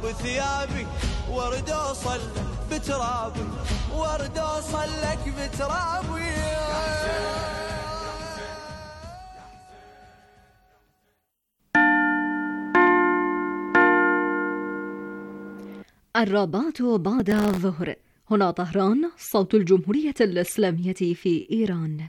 بثيابي ورد أوصلك بترابي ورد أوصلك بترابي. الرابعة بعد الظهر. هنا طهران، صوت الجمهورية الإسلامية في إيران.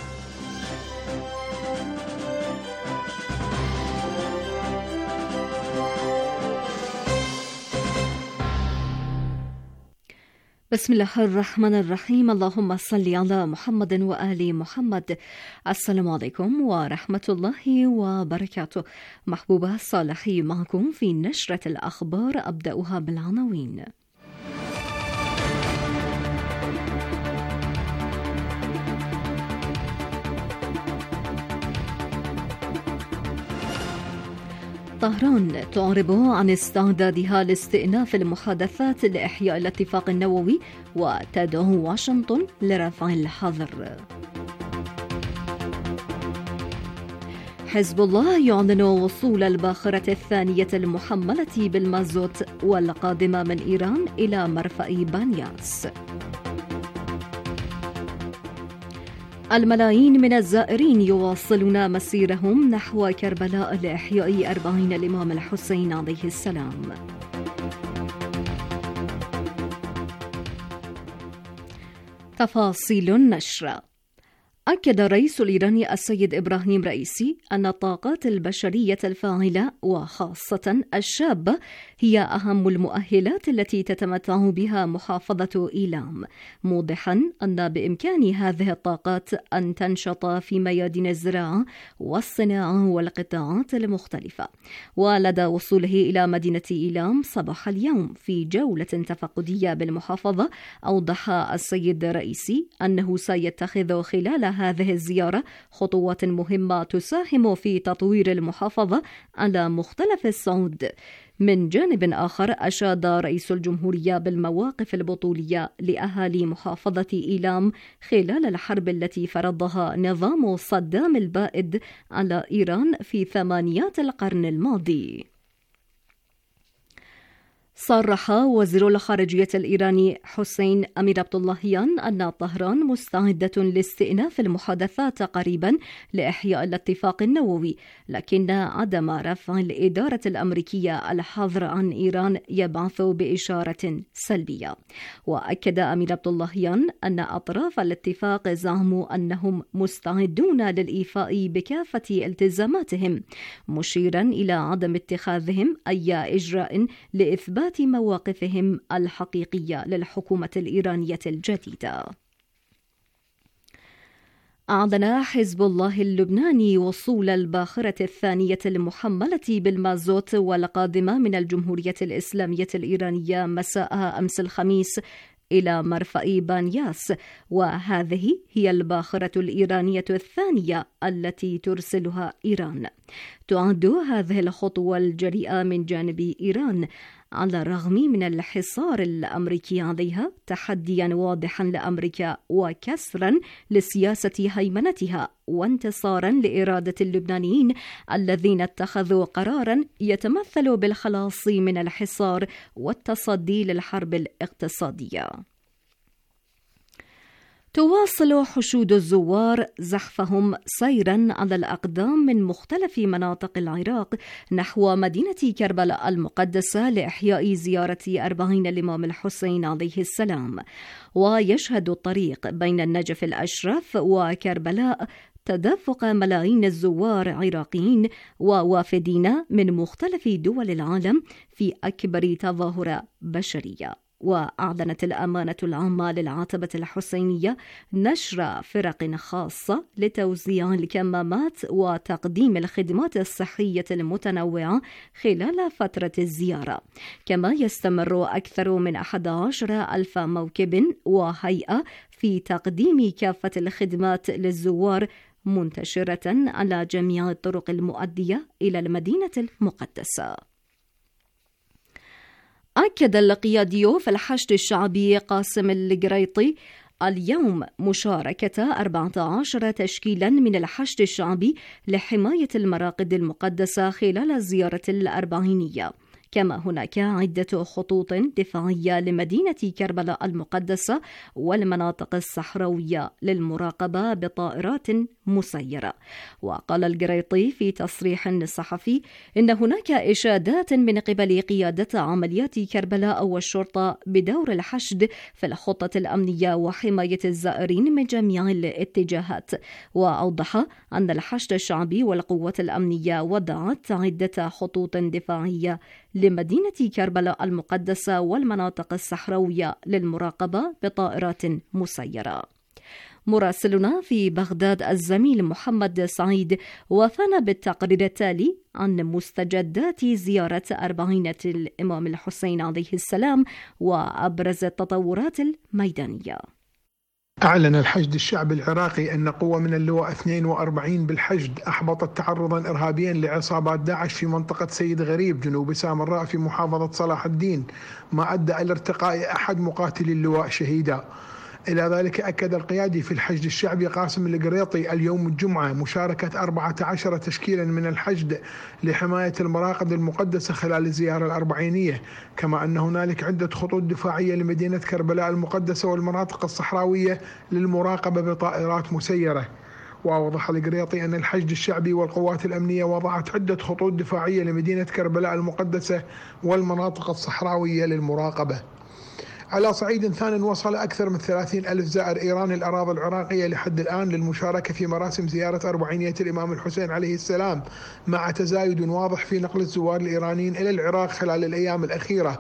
بسم الله الرحمن الرحيم. اللهم صل على محمد وآل محمد. السلام عليكم ورحمة الله وبركاته. محبوبة صالحي معكم في نشرة الأخبار، أبدأها بالعناوين. طهران تعرب عن استعدادها لاستئناف المحادثات لإحياء الاتفاق النووي وتدعو واشنطن لرفع الحظر. حزب الله يعلن وصول الباخرة الثانية المحملة بالمازوت والقادمة من إيران إلى مرفأ بانياس. الملايين من الزائرين يواصلون مسيرهم نحو كربلاء لإحياء 40 الإمام الحسين عليه السلام. تفاصيل النشر. أكد الرئيس الإيراني السيد إبراهيم رئيسي أن الطاقات البشرية الفاعلة وخاصة الشابة هي أهم المؤهلات التي تتمتع بها محافظة إيلام، موضحا أن بإمكان هذه الطاقات أن تنشط في ميادين الزراعة والصناعة والقطاعات المختلفة. ولدى وصوله إلى مدينة إيلام صباح اليوم في جولة تفقدية بالمحافظة، أوضح السيد رئيسي أنه سيتخذ خلال هذه الزيارة خطوات مهمة تساهم في تطوير المحافظة على مختلف الصعود. من جانب آخر، أشاد رئيس الجمهورية بالمواقف البطولية لأهالي محافظة إيلام خلال الحرب التي فرضها نظام صدام البائد على إيران في ثمانينات القرن الماضي. صرح وزير الخارجية الإيراني حسين أمير عبداللهيان أن طهران مستعدة لاستئناف المحادثات قريبا لإحياء الاتفاق النووي، لكن عدم رفع الإدارة الأمريكية الحظر عن إيران يبعث بإشارة سلبية. وأكد أمير عبداللهيان أن أطراف الاتفاق زعموا أنهم مستعدون للإيفاء بكافة التزاماتهم، مشيرا إلى عدم اتخاذهم أي إجراء لإثبات مواقفهم الحقيقية للحكومة الإيرانية الجديدة. أعلن حزب الله اللبناني وصول الباخرة الثانية المحملة بالمازوت والقادمة من الجمهورية الإسلامية الإيرانية مساء أمس الخميس إلى مرفأ بانياس، وهذه هي الباخرة الإيرانية الثانية التي ترسلها إيران. تعد هذه الخطوة الجريئة من جانب إيران على الرغم من الحصار الأمريكي عليها تحديا واضحا لأمريكا وكسرا لسياسة هيمنتها وانتصارا لإرادة اللبنانيين الذين اتخذوا قرارا يتمثل بالخلاص من الحصار والتصدي للحرب الاقتصادية. تواصل حشود الزوار زحفهم سيرا على الأقدام من مختلف مناطق العراق نحو مدينة كربلاء المقدسة لإحياء زيارة 40 الإمام الحسين عليه السلام. ويشهد الطريق بين النجف الأشرف وكربلاء تدفق ملايين الزوار عراقيين ووافدين من مختلف دول العالم في أكبر تظاهرة بشرية. وأعلنت الأمانة العامة للعتبة الحسينية نشر فرق خاصة لتوزيع الكمامات وتقديم الخدمات الصحية المتنوعة خلال فترة الزيارة. كما يستمر أكثر من 11,000 موكب وهيئة في تقديم كافة الخدمات للزوار منتشرة على جميع الطرق المؤدية إلى المدينة المقدسة. أكد القيادي في الحشد الشعبي قاسم القريطي اليوم مشاركة 14 تشكيلا من الحشد الشعبي لحماية المراقد المقدسة خلال الزيارة الأربعينية. كما هناك عدة خطوط دفاعية لمدينة كربلاء المقدسة والمناطق الصحراوية للمراقبة بطائرات مسيرة. وقال القريطي في تصريح صحفي إن هناك إشادات من قبل قيادة عمليات كربلاء والشرطة بدور الحشد في الخطة الأمنية وحماية الزائرين من جميع الاتجاهات. وأوضح أن الحشد الشعبي والقوات الأمنية وضعت عدة خطوط دفاعية لمدينة كربلاء المقدسة والمناطق الصحراوية للمراقبة بطائرات مسيرة. مراسلنا في بغداد الزميل محمد سعيد وفانا بالتقرير التالي عن مستجدات زيارة أربعينة الإمام الحسين عليه السلام وأبرز التطورات الميدانية. أعلن الحشد الشعبي العراقي أن قوة من اللواء 42 بالحشد أحبطت تعرضا إرهابيا لعصابات داعش في منطقة سيد غريب جنوب سامراء في محافظة صلاح الدين، ما أدى إلى ارتقاء أحد مقاتلي اللواء شهيدا. إلى ذلك أكد القيادي في الحشد الشعبي قاسم القريطي اليوم الجمعة مشاركة 14 تشكيلا من الحشد لحماية المراقد المقدسة خلال الزيارة الأربعينية، كما أن هنالك عدة خطوط دفاعية لمدينة كربلاء المقدسة والمناطق الصحراوية للمراقبة بطائرات مسيرة. وأوضح القريطي أن الحشد الشعبي والقوات الأمنية وضعت عدة خطوط دفاعية لمدينة كربلاء المقدسة والمناطق الصحراوية للمراقبة. على صعيد ثان، وصل أكثر من 30,000 زائر إيراني الأراضي العراقية لحد الآن للمشاركة في مراسم زيارة أربعينية الإمام الحسين عليه السلام، مع تزايد واضح في نقل الزوار الإيرانيين إلى العراق خلال الأيام الأخيرة.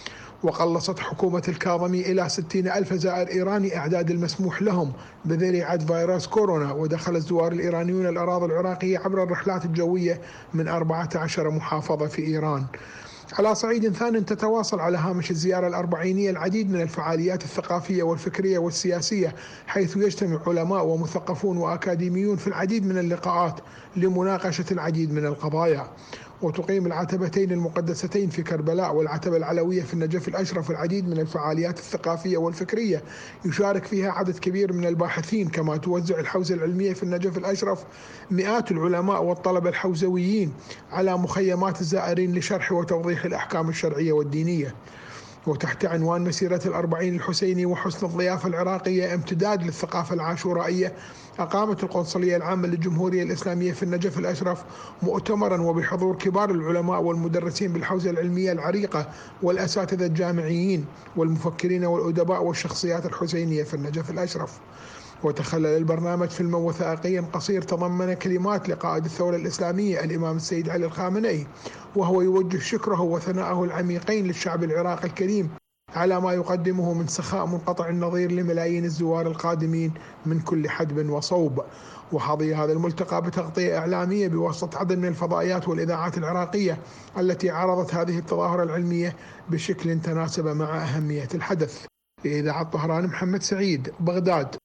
وقلصت حكومة الكاظمي إلى 60,000 زائر إيراني أعداد المسموح لهم بذريعة فيروس كورونا. ودخل الزوار الإيرانيون الأراضي العراقية عبر الرحلات الجوية من 14 محافظة في إيران. على صعيد ثان، تتواصل على هامش الزيارة الأربعينية العديد من الفعاليات الثقافية والفكرية والسياسية، حيث يجتمع علماء ومثقفون وأكاديميون في العديد من اللقاءات لمناقشة العديد من القضايا. وتقيم العتبتين المقدستين في كربلاء والعتبة العلوية في النجف الأشرف العديد من الفعاليات الثقافية والفكرية يشارك فيها عدد كبير من الباحثين، كما توزع الحوزة العلمية في النجف الأشرف مئات العلماء والطلبة الحوزويين على مخيمات الزائرين لشرح وتوضيح الأحكام الشرعية والدينية. وتحت عنوان مسيرة الأربعين الحسيني وحسن الضيافة العراقية امتداد للثقافة العاشورائية، أقامت القنصلية العامة للجمهورية الإسلامية في النجف الأشرف مؤتمرا وبحضور كبار العلماء والمدرسين بالحوزة العلمية العريقة والأساتذة الجامعيين والمفكرين والأدباء والشخصيات الحسينية في النجف الأشرف. وتخلل البرنامج فيلما وثائقيا قصير تضمن كلمات لقائد الثورة الإسلامية الإمام السيد علي الخامنئي، وهو يوجه شكره وثناءه العميقين للشعب العراقي الكريم على ما يقدمه من سخاء منقطع النظير لملايين الزوار القادمين من كل حدب وصوب. وحظي هذا الملتقى بتغطية إعلامية بواسطة عدد من الفضائيات والإذاعات العراقية التي عرضت هذه التظاهرة العلمية بشكل تناسب مع أهمية الحدث. في إذاعة طهران، محمد سعيد، بغداد.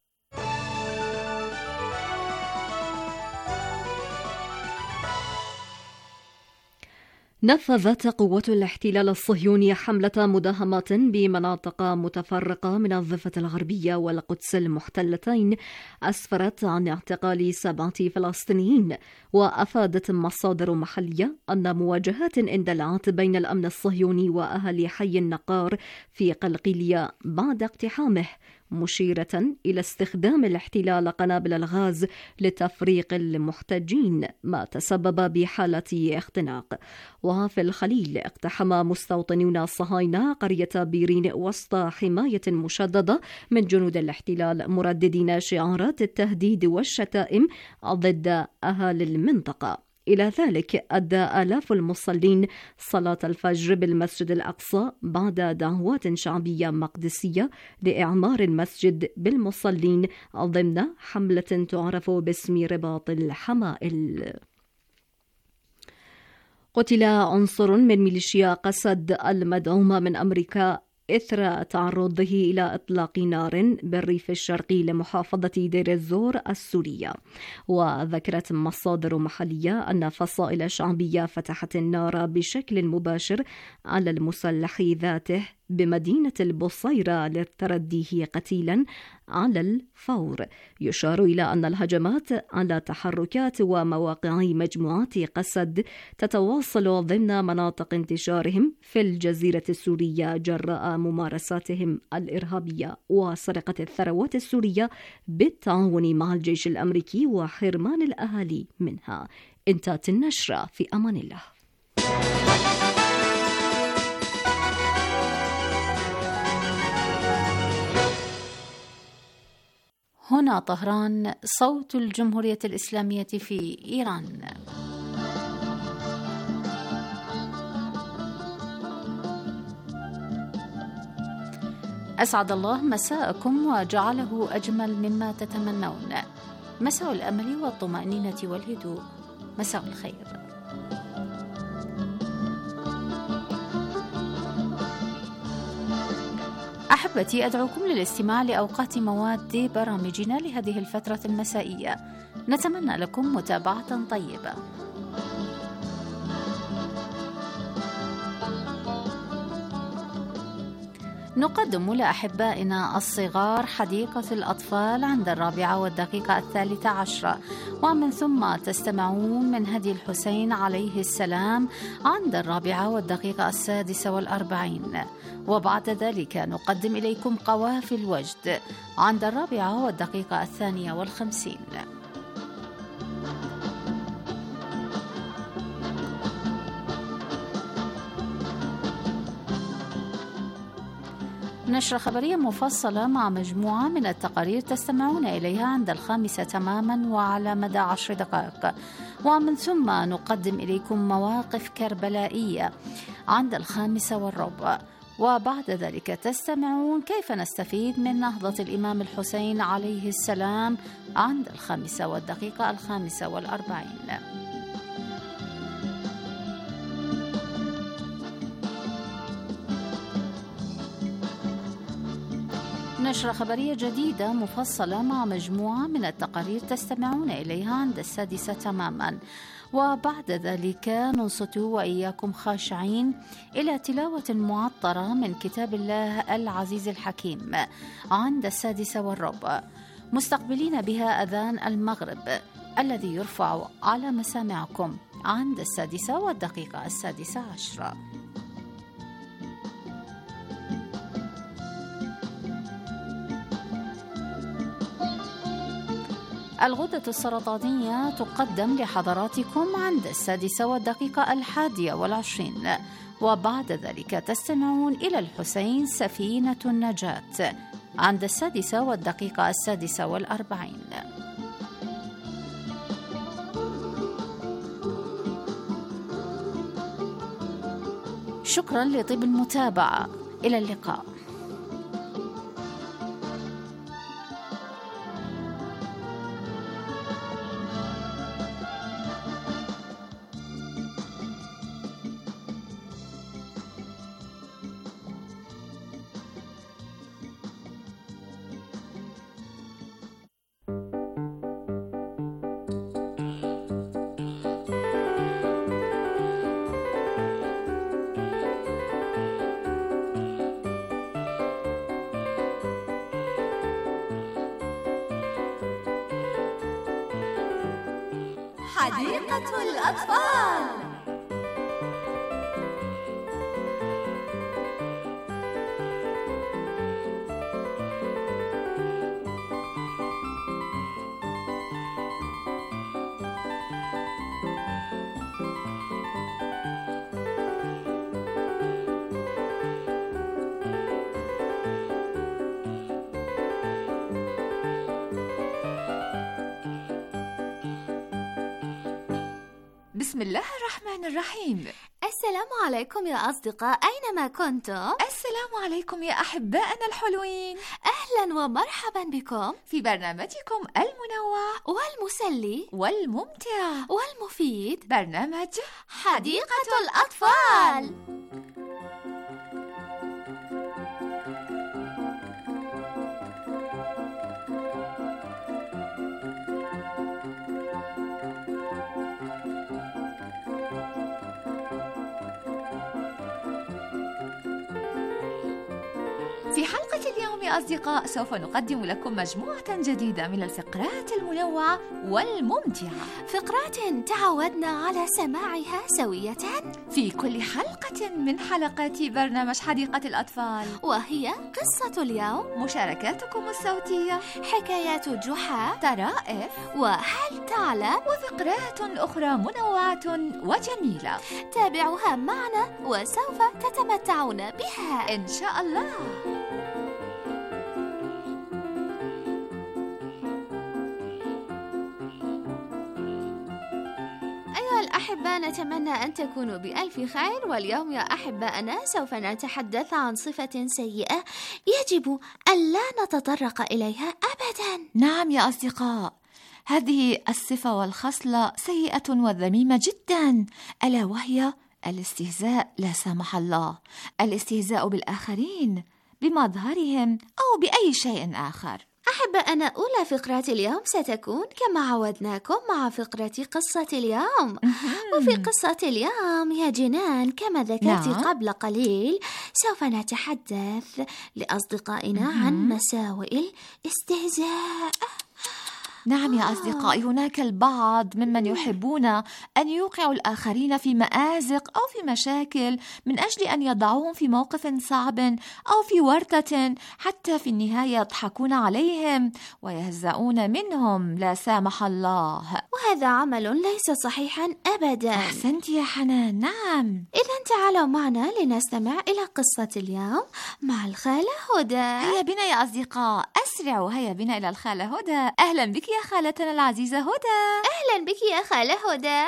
نفذت قوات الاحتلال الصهيوني حملة مداهمات بمناطق متفرقة من الضفة الغربية والقدس المحتلتين أسفرت عن اعتقال 7 فلسطينيين. وأفادت مصادر محلية أن مواجهات اندلعت بين الأمن الصهيوني وأهل حي النقار في قلقيلية بعد اقتحامه، مشيرة إلى استخدام الاحتلال قنابل الغاز لتفريق المحتجين، ما تسبب بحالة اختناق. وفي الخليل اقتحم مستوطنون صهاينة قرية بيرين وسط حماية مشددة من جنود الاحتلال، مرددين شعارات التهديد والشتائم ضد أهالي المنطقة. إلى ذلك أدى آلاف المصلين صلاة الفجر بالمسجد الأقصى بعد دعوات شعبية مقدسية لإعمار المسجد بالمصلين ضمن حملة تعرف باسم رباط الحمائل. قتل عنصر من ميليشيا قسد المدعومة من أمريكا إثر تعرضه إلى إطلاق نار بالريف الشرقي لمحافظة دير الزور السورية. وذكرت مصادر محلية أن فصائل شعبية فتحت النار بشكل مباشر على المسلح ذاته بمدينة البصيرة لترديه قتيلا على الفور. يشار إلى أن الهجمات على تحركات ومواقع مجموعات قسد تتواصل ضمن مناطق انتشارهم في الجزيرة السورية جراء ممارساتهم الإرهابية وسرقة الثروات السورية بالتعاون مع الجيش الأمريكي وحرمان الأهالي منها. انتهت النشرة، في أمان الله. هنا طهران، صوت الجمهورية الإسلامية في إيران. أسعد الله مساءكم وجعله أجمل مما تتمنون. مساء الأمل والطمأنينة والهدوء. مساء الخير. أحبتي، أدعوكم للاستماع لأوقات مواد برامجنا لهذه الفترة المسائية. نتمنى لكم متابعة طيبة. نقدم لأحبائنا الصغار حديقة الأطفال عند 4:13، ومن ثم تستمعون من هدي الحسين عليه السلام عند 4:46، وبعد ذلك نقدم إليكم قوافي الوجد عند 4:52. نشرة خبرية مفصلة مع مجموعة من التقارير تستمعون إليها عند 5 تماما وعلى مدى 10 دقائق، ومن ثم نقدم إليكم مواقف كربلائية عند 5:15، وبعد ذلك تستمعون كيف نستفيد من نهضة الإمام الحسين عليه السلام عند 5:45. نشرة خبرية جديدة مفصلة مع مجموعة من التقارير تستمعون إليها عند 6 تماما، وبعد ذلك ننصت وإياكم خاشعين إلى تلاوة معطرة من كتاب الله العزيز الحكيم عند 6:15، مستقبلين بها أذان المغرب الذي يرفع على مسامعكم عند 6:16. الغدة السرطانية تقدم لحضراتكم عند 6:21، وبعد ذلك تستمعون إلى الحسين سفينة النجاة عند 6:46. شكرا لطيب المتابعة، إلى اللقاء. حديقة الأطفال. بسم الله الرحمن الرحيم. السلام عليكم يا أصدقاء، أينما كنتم. السلام عليكم يا أحبائنا الحلوين. أهلا ومرحبا بكم في برنامجكم المنوع والمسلي والممتع والمفيد، برنامج حديقة الأطفال. في حلقة اليوم يا أصدقاء سوف نقدم لكم مجموعة جديدة من الفقرات المنوعة والممتعة، فقرات تعودنا على سماعها سوية في كل حلقة من حلقات برنامج حديقة الأطفال، وهي قصة اليوم، مشاركاتكم الصوتية، حكايات جحا، طرائف، وهل تعلم، وفقرات أخرى منوعة وجميلة. تابعوها معنا وسوف تتمتعون بها إن شاء الله. أيها الأحبة، نتمنى أن تكونوا بألف خير. واليوم يا أحبائنا سوف نتحدث عن صفة سيئة يجب ألا نتطرق إليها أبدا. نعم يا أصدقاء، هذه الصفة والخصلة سيئة وذميمة جدا، ألا وهي الاستهزاء. لا سمح الله، الاستهزاء بالآخرين بمظهرهم أو بأي شيء آخر. أحبائنا، أولى فقرات اليوم ستكون كما عودناكم مع فقرة قصة اليوم. وفي قصة اليوم يا جنان كما ذكرت قبل قليل سوف نتحدث لأصدقائنا عن مساوئ الاستهزاء. نعم يا أصدقائي، هناك البعض ممن يحبون أن يوقعوا الآخرين في مآزق أو في مشاكل من أجل أن يضعوهم في موقف صعب أو في ورطة، حتى في النهاية يضحكون عليهم ويهزؤون منهم. لا سامح الله، وهذا عمل ليس صحيحا أبدا. أحسنت يا حنان. نعم، إذن تعالوا معنا لنستمع إلى قصة اليوم مع الخالة هدى. هيا بنا يا أصدقاء، أسرعوا، هيا بنا إلى الخالة هدى. أهلا بك يا خالتنا العزيزة هدى. أهلا بك يا خالة هدى.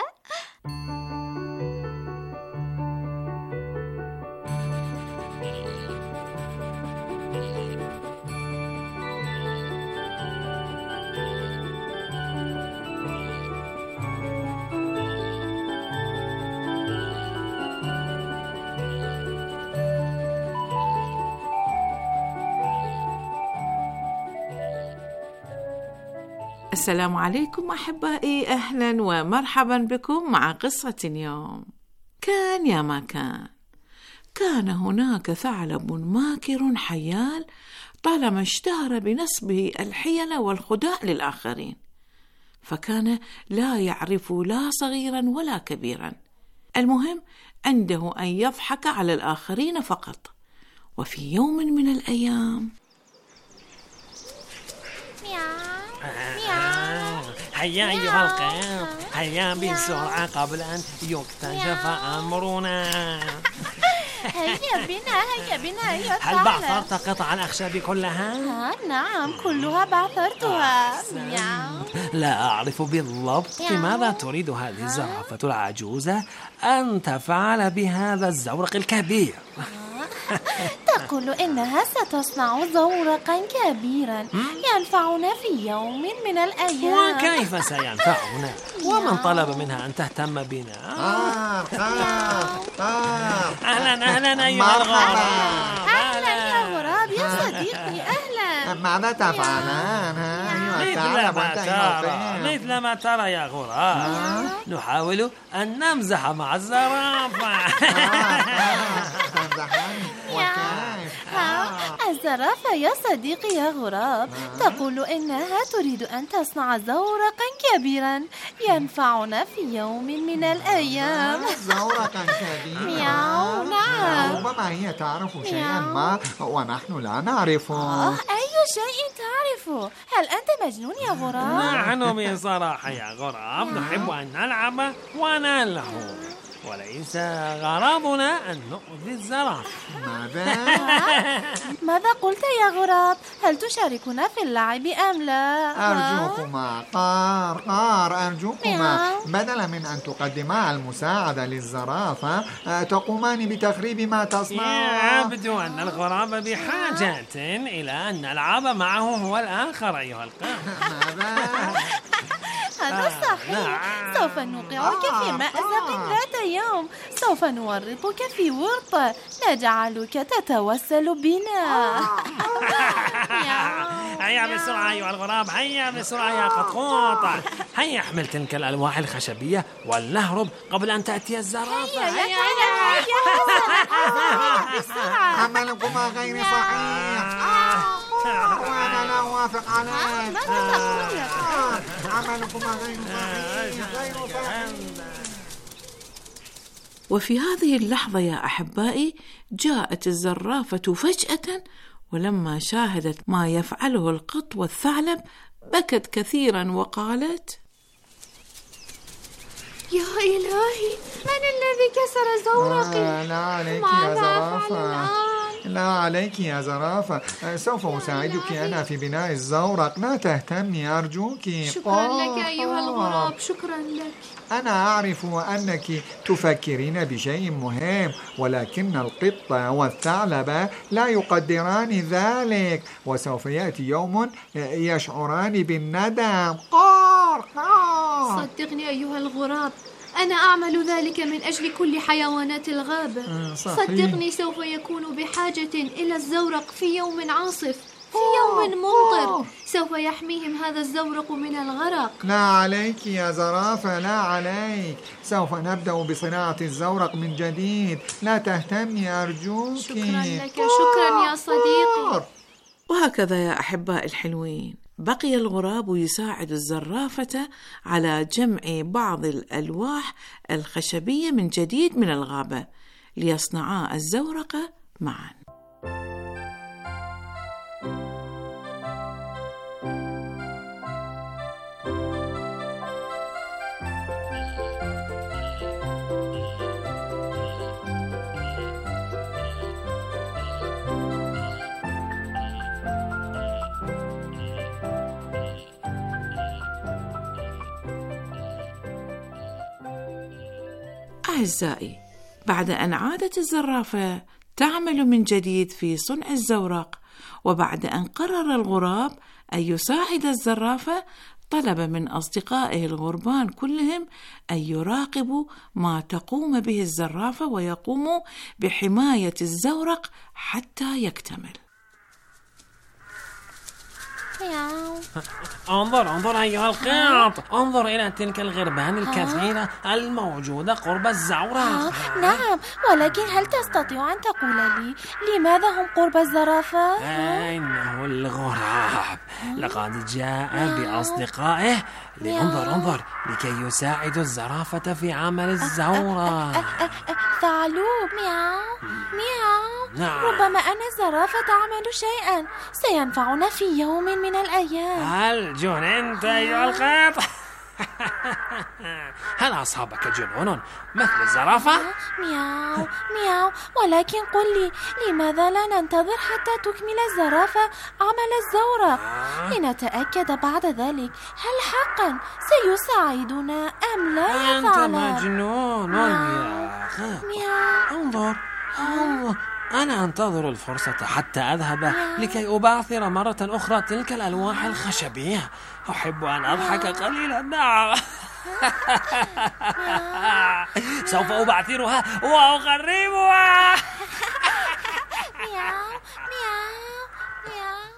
السلام عليكم أحبائي، أهلا ومرحبا بكم مع قصة اليوم. كان يا ما كان هناك ثعلب ماكر حيال طالما اشتهر بنسبه الحيل والخداع للآخرين، فكان لا يعرف لا صغيرا ولا كبيرا، المهم عنده أن يضحك على الآخرين فقط. وفي يوم من الأيام هيا أيها القط، هيا بسرعة قبل أن يكتشف أمرنا. هيا بنا يا هل بعثرت قطع الأخشاب كلها؟ نعم، كلها بعثرتها. لا أعرف بالضبط ماذا تريد هذه الزرافة العجوزة أن تفعل بهذا الزورق الكبير. تقول إنها ستصنع زورقا كبيرا ينفعنا في يوم من الأيام. وكيف سينفعنا؟ ومن طلب منها أن تهتم بنا؟ أهلا أيها الغراب. أهلا يا غراب يا صديقي، أهلا. ماذا تفعلان؟ مثل ما ترى يا غراب، نحاول أن نمزح مع الزرافة. الزرافة يا صديقي يا غراب تقول إنها تريد أن تصنع زورقا كبيرا ينفعنا في يوم من الأيام. زورقا كبيرا؟ نعم. ربما هي تعرف شيئا ما ونحن لا نعرفه. أي شيء تعرفه؟ هل أنت مجنون يا غراب؟ نحن بصراحة يا غراب نحب أن نلعب ونلهو، وليس غرضنا أن نؤذي الزرافة. ماذا قلت يا غراب؟ هل تشاركنا في اللعب أم لا؟ أرجوكما قار أرجوكما، بدلا من أن تقدما المساعدة للزرافة تقومان بتخريب ما تصنع. يبدو أن الغراب بحاجة إلى أن نلعب معه هو الآخر أيها القط. هذا صحيح. سوف نوقعك في مأزق ذات يوم، سوف نورطك في ورطة، نجعلك تتوسل بنا. هيا بسرعة أيها الغراب، هيا بسرعة يا قطقوط. هيا احمل تلك الألواح الخشبية ولنهرب قبل أن تأتي الزرافة. هيا بسرعة. عملكما غير صحيح، وأنا لا أوافق عليه. ماذا تقول يا عملكما غير صحيح. وفي هذه اللحظة يا أحبائي جاءت الزرافة فجأة، ولما شاهدت ما يفعله القط والثعلب بكت كثيرا وقالت: يا إلهي، من الذي كسر زورقي؟ لا عليك يا ماذا زرافة، أفعل الآن؟ لا عليك يا زرافة، سوف أساعدك أنا في بناء الزورق، لا تهتمي أرجوك. شكرا لك أيها الغراب، شكرا لك. أنا أعرف أنك تفكرين بشيء مهم، ولكن القط والثعلب لا يقدران ذلك، وسوف يأتي يوم يشعران بالندم. صدقني أيها الغراب، أنا أعمل ذلك من أجل كل حيوانات الغابة. صحيح. صدقني سوف يكون بحاجة إلى الزورق في يوم عاصف، في يوم ممطر، سوف يحميهم هذا الزورق من الغرق. لا عليك يا زرافة، لا عليك، سوف نبدأ بصناعة الزورق من جديد، لا تهتمي أرجوك. شكرا لك، شكرا يا صديقي. وهكذا يا أحباء الحلوين بقي الغراب يساعد الزرافة على جمع بعض الألواح الخشبية من جديد من الغابة ليصنعا الزورق معا. أعزائي، بعد أن عادت الزرافة تعمل من جديد في صنع الزورق، وبعد أن قرر الغراب أن يساعد الزرافة، طلب من أصدقائه الغربان كلهم أن يراقبوا ما تقوم به الزرافة ويقوموا بحماية الزورق حتى يكتمل. انظر أيها القط، انظر إلى تلك الغربان الكثيرة الموجودة قرب الزورق. نعم، ولكن هل تستطيع أن تقول لي لماذا هم قرب الزرافة؟ إنه الغراب لقد جاء بأصدقائه انظر لكي يساعدوا الزرافة في عمل الزورق. ثعلب، مياو مياو. نعم. ربما أن الزرافة تعمل شيئا سينفعنا في يوم من الأيام. هل جننت أيها القط؟ هل أصابك جنون مثل الزرافة؟ مياو مياو. ولكن قل لي، لماذا لا ننتظر حتى تكمل الزرافة عمل الزورق لنتأكد بعد ذلك هل حقا سيساعدنا أم لا يا أنت ثعلب؟ مجنون يا أخي. انظر أنا أنتظر الفرصة حتى أذهب لكي أبعثر مرة أخرى تلك الألواح الخشبية. أحب أن أضحك قليلا. نعم. سوف أبعثرها وأغربها. مياو مياو مياو.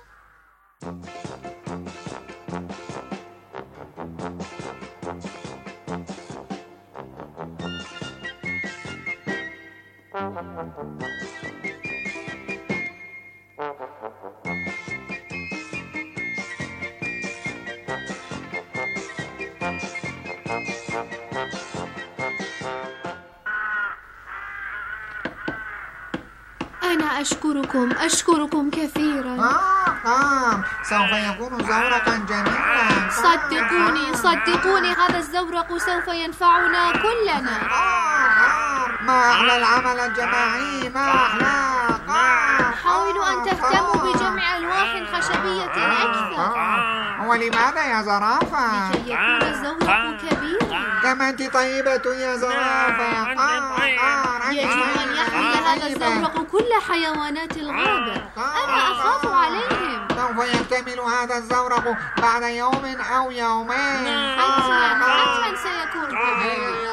أنا أشكركم كثيرا. سوف يكون زورقا جميلا. صدقوني هذا الزورق سوف ينفعنا كلنا. ما أحلى العمل الجماعي، ما أحلى. حاولوا أن تهتموا بجمع ألواح خشبية أكثر. ولماذا يا زرافة؟ لكي يكون الزورق كبيرا. كما أنت طيبة يا زرافة. يجب أن يحمي هذا الزورق كل حيوانات الغابة. أنا أخاف عليهم. سوف يكتمل هذا الزورق بعد يوم أو يومين. حتما سيكون كبيرا.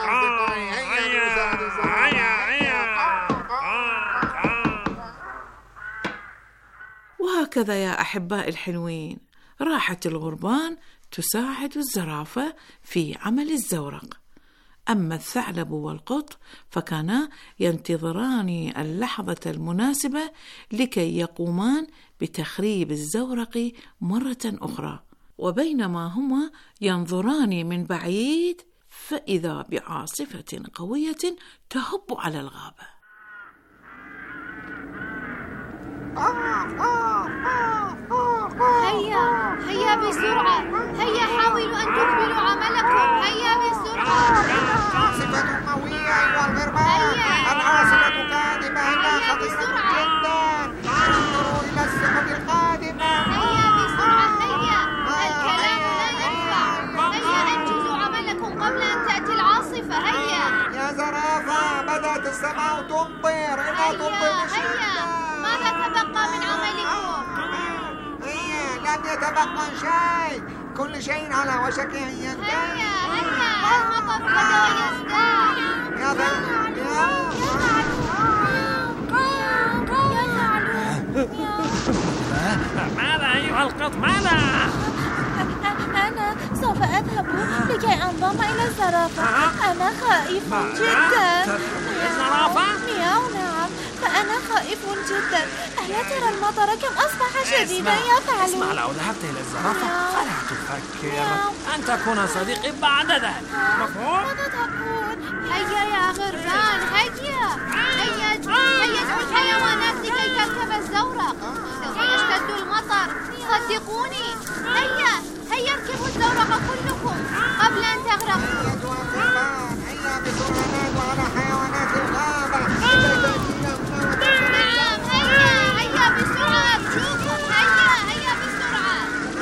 وهكذا يا أحباء الحلوين، راحت الغربان تساعد الزرافة في عمل الزورق. أما الثعلب والقط فكانا ينتظران اللحظة المناسبة لكي يقومان بتخريب الزورق مرة أخرى. وبينما هما ينظران من بعيد فإذا بعاصفة قوية تهب على الغابة. هيا بسرعة، هيا حاولوا أن تكملوا عملكم، هيا بسرعة. عاصفة قوية أيها الغربان، العاصفة كاذبة إنها خطيرة جدا، انظروا إلى السحب القادمة. هيا بسرعة، هيا، الكلام لا ينفع، هيا أنجزوا عملكم قبل أن تأتي العاصفة. هيا يا زرافة، بدأت السماء تمطر، إنها تمطر بشدة. ماذا تبقى من عملكم؟ لم يتبقى شيء، كل شيء على وشك أن ينتهي. هيا المطر بدأ يزداد. ماذا أيها القط؟ ماذا؟ أنا سوف أذهب لكي أنضم إلى الزرافة. أنا خائف جدا. الزرافة؟ مياو، نعم، فأنا خائف جدا. ألا ترى المطر كم أصبح شديدا يا ثعلب؟ اسمع، لو ذهبت إلى الزرافة فلا تفكر أن تكون صديقي بعد ذلك، مفهوم؟ ماذا تقول؟ هيا يا غربان، هيا ادعوا الحيوانات لكي تركب الزورق. سوف يشتد المطر، صدقوني. هيا اركبوا الزورق كلكم قبل أن تغرقوا. هيا بسرعة نادوا على حيوانات الغابة. نعم، هيا بسرعة، أرجوكم، هيا بسرعة.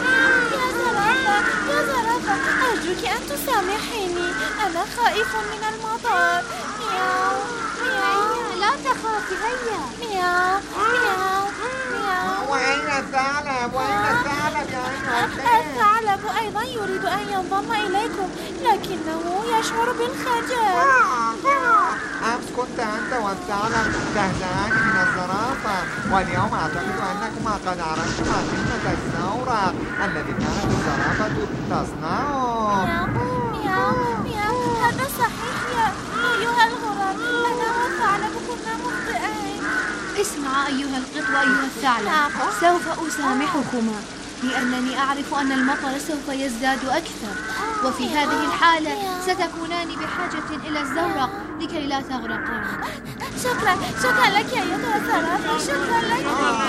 يا زرافة، أرجوك أن تسامحيني، أنا خائف من المطر. مياو مياو. لا تخافي، هيا. مياو مياو مياو. وأين الثعلب؟ يا أيها الثعلب أيضا يريد أن ينضم إليكم، لكنه يشعر بالخجل. أمس كنت أنت والثعلب تهزأان من الزرافة، واليوم أعتقد أنكما قد عرفتما قيمة الزورق الذي كانت الزرافة تصنعه. مياو مياو، هذا صحيح يا أيها الغراب، أنا والثعلب كنا مخطئين. اسمع أيها القط وأيها الثعلب، سوف أسامحكما لأنني أعرف أن المطر سوف يزداد أكثر، وفي هذه الحالة ستكونان بحاجة إلى الزورق لكي لا تغرقا. شكرا لك يا أيها الزرافة، شكرا لك.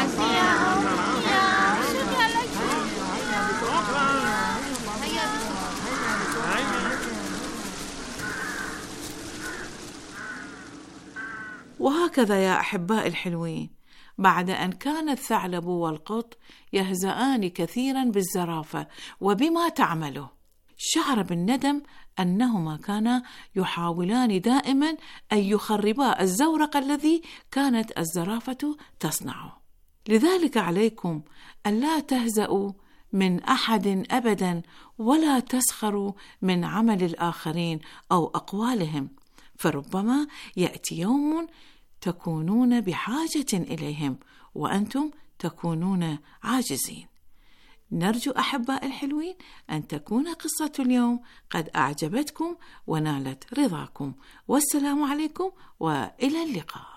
شكرا لك. وهكذا يا أحباء الحلوين، بعد أن كان الثعلب والقط يهزآن كثيرا بالزرافة وبما تعمله، شعر بالندم أنهما كانا يحاولان دائما أن يخربا الزورق الذي كانت الزرافة تصنعه. لذلك عليكم أن لا تهزأوا من أحد أبدا، ولا تسخروا من عمل الآخرين أو أقوالهم، فربما يأتي يوم تكونون بحاجة إليهم وأنتم تكونون عاجزين. نرجو أحباء الحلوين أن تكون قصة اليوم قد أعجبتكم ونالت رضاكم، والسلام عليكم وإلى اللقاء.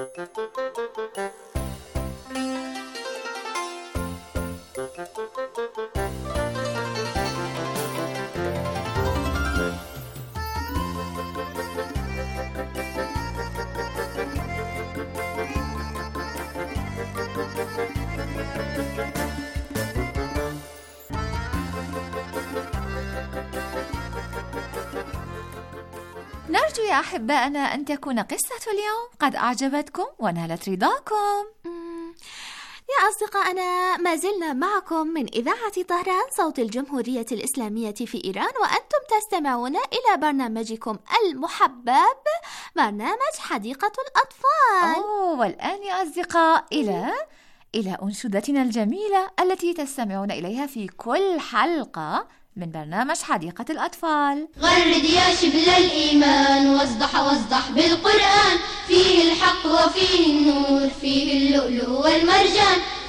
نرجو يا أحبائنا أن تكون قصة اليوم قد أعجبتكم ونالت رضاكم. يا أصدقائنا، ما زلنا معكم من إذاعة طهران صوت الجمهورية الإسلامية في إيران، وأنتم تستمعون إلى برنامجكم المحبب، برنامج حديقة الأطفال. والآن يا أصدقاء إلى أنشودتنا الجميلة التي تستمعون إليها في كل حلقة من برنامج حديقة الأطفال. غرد يا شبل الإيمان، واصدح بالقرآن، فيه الحق وفيه النور، فيه اللؤلؤ والمرجان،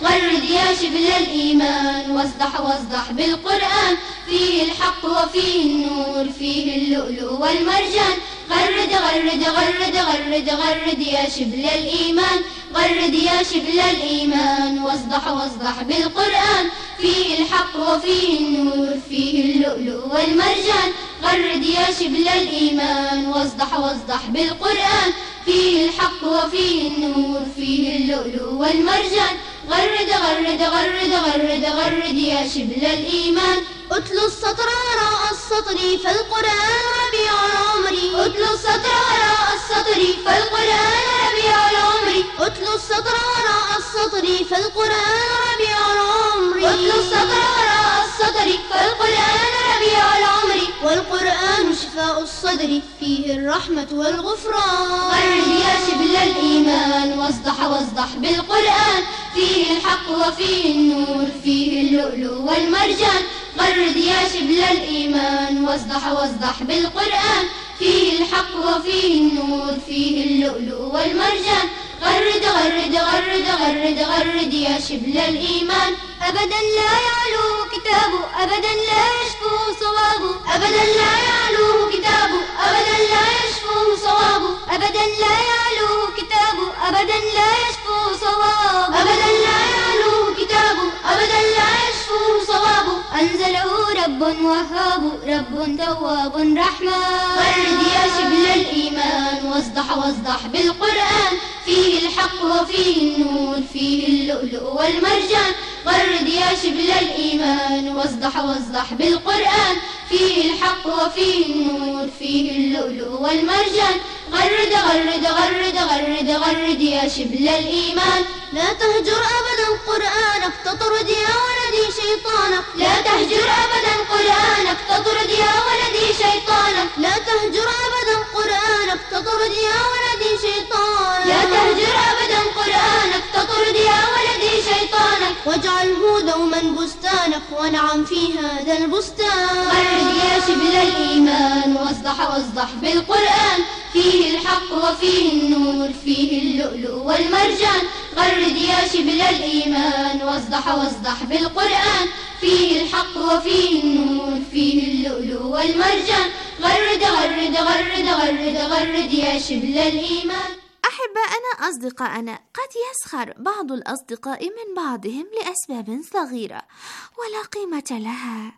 غرد يا شبل الإيمان واصدح واصدح بالقرآن فيه الحق وفيه النور فيه اللؤلؤ والمرجان غرد غرد غرد غرد غرد يا شبل الإيمان غرد يا شبل الإيمان واصدح واصدح بالقرآن فيه الحق وفيه النور فيه اللؤلؤ والمرجان غرد يا شبل الإيمان واصدح واصدح بالقرآن فيه الحق وفيه النور فيه اللؤلؤ والمرجان غرد غرد غرد غرد غرد يا شبل الإيمان أتلو السطر وراء السطر فالقرآن ربيع العمر أتلو السطر وراء السطر فالقرآن ربيع العمر أتلو السطر وراء السطر فالقرآن ربيع العمر أتلو السطر وراء السطر فالقرآن ربيع العمر والقرآن شفاء الصدر فيه الرحمة والغفران غرد يا شبل الإيمان واصدح واصدح بالقرآن فيه الحق وفيه النور فيه اللؤلؤ والمرجان غرد يا شبل الإيمان واصدح واصدح بالقرآن فيه الحق وفيه النور فيه اللؤلؤ والمرجان غرد غرد غرد غرد غرد يا شبل الإيمان أبدا لا يعلوه كتابه أبدا لا يشفوه صوابه أبدا لا يعلوه كتابه أبدا لا يشفوه صوابه أبدا لا يعلوه كتابه أبدا لا يشفوه صوابه أبدا لا يعلوه كتابه أبدا لا يشفوه صوابه أنزله رب وهاب رب تواب رحمن غرد يا شبل الإيمان واصدح واصدح بالقرآن فيه الحق وفيه النور فيه اللؤلؤ والمرجان غرد يا شبل الإيمان واصدح واصدح بالقرآن فيه الحق وفيه النور فيه اللؤلؤ والمرجان غرد غرد غرد غرد غرد يا شبل الإيمان لا تهجر أبدا قرآنك تطرد يا ولدي شيطانك لا تهجر أبدا قرآنك تطرد يا ولدي شيطانك لا تهجر أبدا قرآنك تطرد يا ولدي شيطانك لا تهجر أبدا قرآنك تطرد يا ولدي شيطانك واجعله دوما بستانك وانعم في هذا البستان غرد يا شبل الإيمان واصدح واصدح بالقرآن فيه الحق وفيه النور فيه اللؤلؤ والمرجان غرد يا شبل الإيمان واصدح واصدح بالقرآن فيه الحق وفيه النور فيه اللؤلؤ والمرجان غرد غرد غرد غرد غرد يا شبل الإيمان أحباءنا أصدقاءنا قد يسخر بعض الأصدقاء من بعضهم لأسباب صغيرة ولا قيمة لها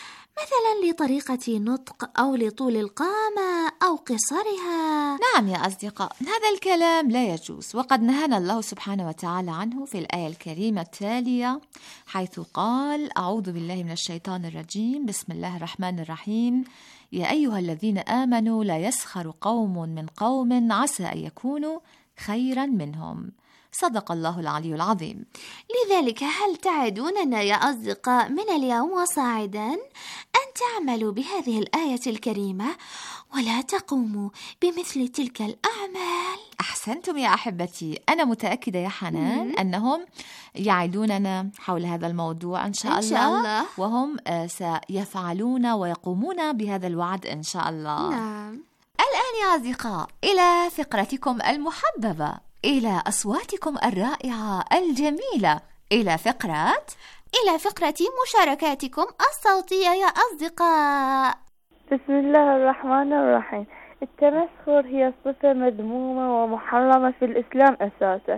مثلا لطريقة نطق أو لطول القامة أو قصرها. نعم يا أصدقاء، هذا الكلام لا يجوز، وقد نهانا الله سبحانه وتعالى عنه في الآية الكريمة التالية حيث قال: أعوذ بالله من الشيطان الرجيم، بسم الله الرحمن الرحيم، يا أيها الذين آمنوا لا يسخر قوم من قوم عسى أن يكونوا خيرا منهم. صدق الله العلي العظيم. لذلك هل تعدوننا يا أصدقاء من اليوم وصاعدا أن تعملوا بهذه الآية الكريمة ولا تقوموا بمثل تلك الأعمال؟ أحسنتم يا أحبتي، أنا متأكدة يا حنان أنهم يعدوننا حول هذا الموضوع إن شاء الله. وهم سيفعلون ويقومون بهذا الوعد إن شاء الله. نعم. الآن يا أصدقاء إلى فقرتكم المحببة، إلى أصواتكم الرائعة الجميلة، إلى فقرة مشاركاتكم الصوتية يا أصدقاء. بسم الله الرحمن الرحيم. التمسخر هي صفة مذمومة ومحرمة في الإسلام أساسا،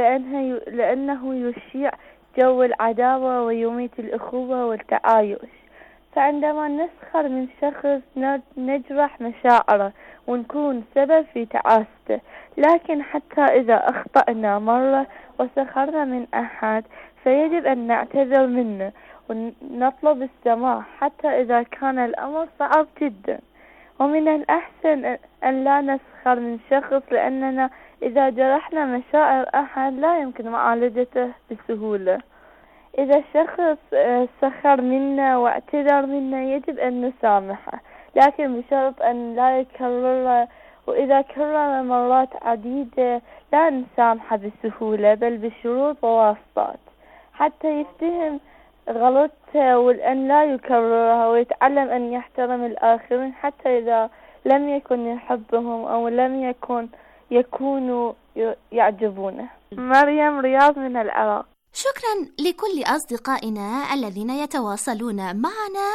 لأنه يشيع جو العداوة ويميت الأخوة والتعايش. فعندما نسخر من شخص نجرح مشاعره ونكون سبب في تعاسته. لكن حتى إذا أخطأنا مرة وسخرنا من أحد فيجب أن نعتذر منه ونطلب السماح حتى إذا كان الأمر صعب جدا. ومن الأحسن أن لا نسخر من شخص، لأننا إذا جرحنا مشاعر أحد لا يمكن معالجته بسهولة. إذا الشخص سخر منا واعتذر منا يجب أن نسامحه، لكن بشرط أن لا يكرر، وإذا كرر مرات عديدة لا نسامحه بسهولة، بل بشروط وواسطات حتى يفتهم غلطته وأن لا يكررها ويتعلم أن يحترم الآخرين حتى إذا لم يكن يحبهم أو لم يكونوا يعجبونه. مريم رياض من العراق. شكرا لكل أصدقائنا الذين يتواصلون معنا.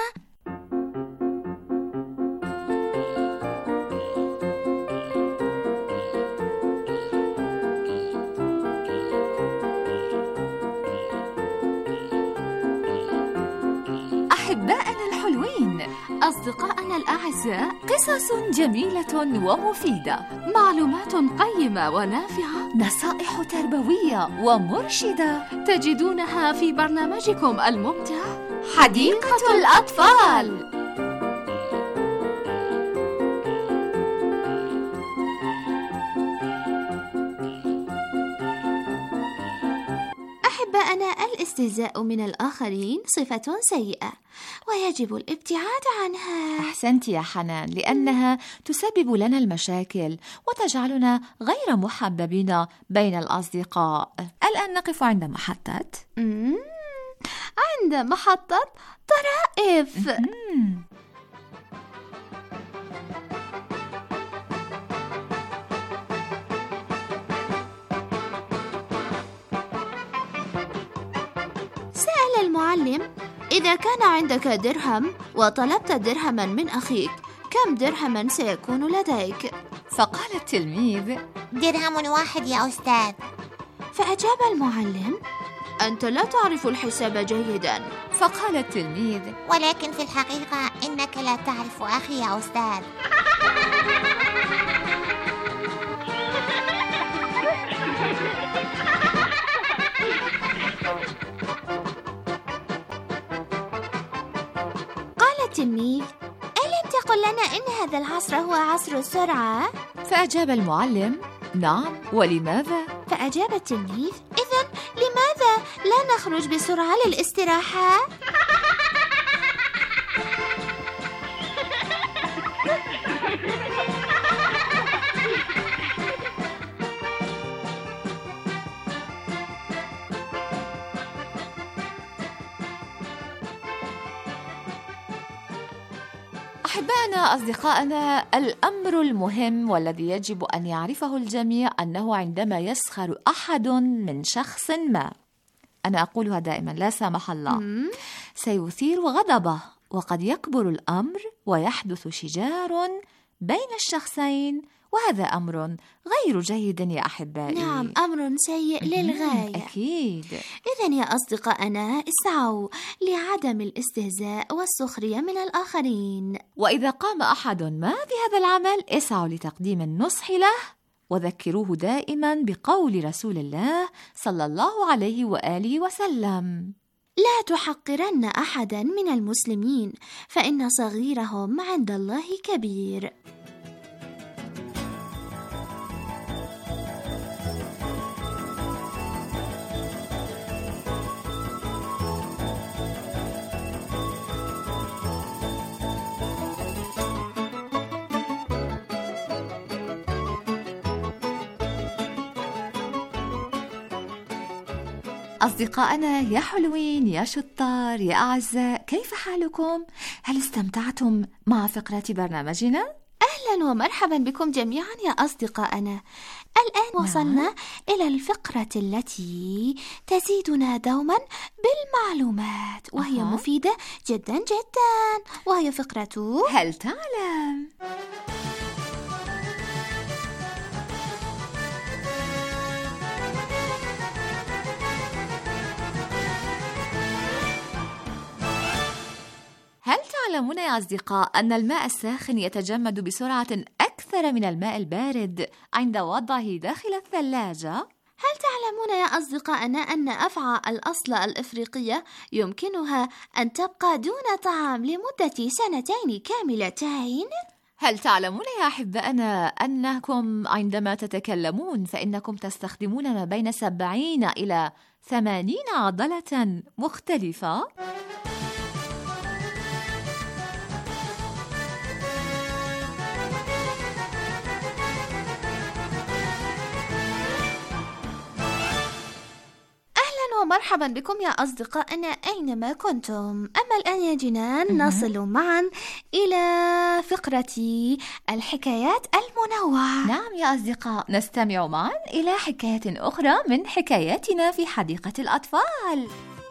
أحبائنا الحلوين، أصدقائنا الأعزاء، قصص جميلة ومفيدة، معلومات قيمة ونافعة، نصائح تربوية ومرشدة تجدونها في برنامجكم الممتع حديقة الأطفال. أحبائنا، الاستهزاء من الآخرين صفة سيئة ويجب الابتعاد عنها. أحسنت يا حنان، لأنها تسبب لنا المشاكل وتجعلنا غير محببين بين الأصدقاء. الآن نقف عند محطة طرائف. سأل المعلم: إذا كان عندك درهم وطلبت درهما من أخيك، كم درهما سيكون لديك؟ فقال التلميذ: درهم واحد يا أستاذ. فأجاب المعلم: أنت لا تعرف الحساب جيدا. فقال التلميذ: ولكن في الحقيقة إنك لا تعرف أخي يا أستاذ. التلميذ: ألم تقل لنا إن هذا العصر هو عصر السرعة؟ فأجاب المعلم: نعم، ولماذا؟ فأجاب التلميذ: إذن لماذا لا نخرج بسرعة للاستراحة؟ أحبائنا أصدقائنا، الأمر المهم والذي يجب أن يعرفه الجميع أنه عندما يسخر أحد من شخص ما، أنا أقولها دائما لا سمح الله، سيثير غضبه، وقد يكبر الأمر ويحدث شجار بين الشخصين، وهذا أمر غير جيد يا أحبائي. نعم، أمر سيء للغاية. أكيد. إذن يا أصدقائنا، اسعوا لعدم الاستهزاء والسخرية من الآخرين. وإذا قام أحد ما بهذا العمل، اسعوا لتقديم النصح له، وذكروه دائما بقول رسول الله صلى الله عليه وآله وسلم: لا تحقرن أحدا من المسلمين، فإن صغيرهم عند الله كبير. أصدقائنا يا حلوين، يا شطار، يا أعزاء، كيف حالكم؟ هل استمتعتم مع فقرة برنامجنا؟ أهلا ومرحبا بكم جميعا يا أصدقائنا. الآن وصلنا إلى الفقرة التي تزيدنا دوما بالمعلومات، وهي مفيدة جدا جدا، وهي فقرة هل تعلم؟ هل تعلمون يا أصدقاء أن الماء الساخن يتجمد بسرعة أكثر من الماء البارد عند وضعه داخل الثلاجة؟ هل تعلمون يا أصدقائنا أن أفعى الأصل الإفريقية يمكنها أن تبقى دون طعام لمدة 2 سنين كاملتين؟ هل تعلمون يا أحبائنا أنكم عندما تتكلمون فإنكم تستخدمون ما بين 70 إلى 80 عضلة مختلفة؟ ومرحبا بكم يا أصدقائنا أينما كنتم. أما الآن يا جنان نصل معا إلى فقرة الحكايات المنوعة. نعم يا أصدقاء، نستمع معا إلى حكاية أخرى من حكاياتنا في حديقة الأطفال.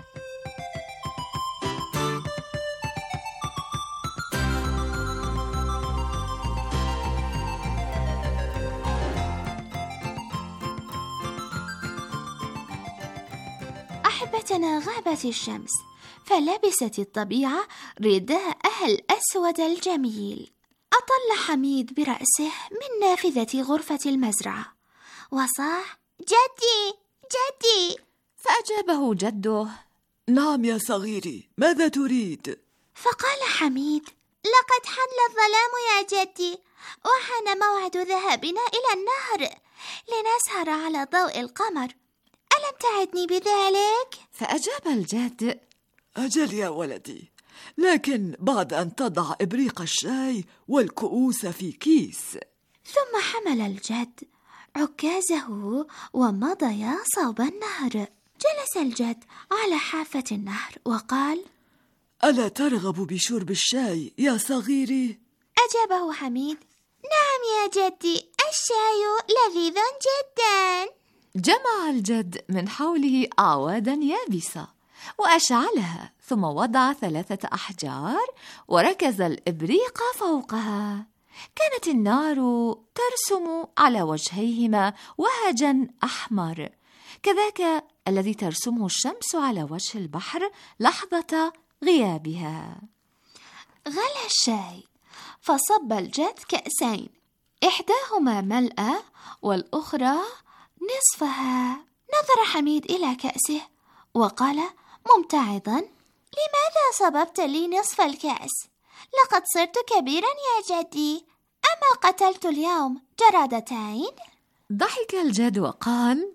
أحبتنا، غابت الشمس فلبست الطبيعة رداءها الأسود الجميل. أطل حميد برأسه من نافذة غرفة المزرعة وصاح: جدي جدي. فأجابه جده: نعم يا صغيري، ماذا تريد؟ فقال حميد: لقد حل الظلام يا جدي، وحان موعد ذهابنا إلى النهر لنسهر على ضوء القمر، ألم تعدني بذلك؟ فأجاب الجد: أجل يا ولدي، لكن بعد أن تضع إبريق الشاي والكؤوس في كيس. ثم حمل الجد عكازه ومضيا صوب النهر. جلس الجد على حافة النهر وقال: ألا ترغب بشرب الشاي يا صغيري؟ أجابه حميد: نعم يا جدي، الشاي لذيذ جدا. جمع الجد من حوله أعوادا يابسة وأشعلها، ثم وضع 3 أحجار وركز الإبريق فوقها. كانت النار ترسم على وجهيهما وهجا أحمر، كذاك الذي ترسمه الشمس على وجه البحر لحظة غيابها. غلى الشاي فصب الجد كأسين، إحداهما ملأى والأخرى نصفها. نظر حميد إلى كأسه وقال ممتعضا: لماذا صببت لي نصف الكأس؟ لقد صرت كبيرا يا جدي، أما قتلت اليوم جرادتين؟ ضحك الجد وقال: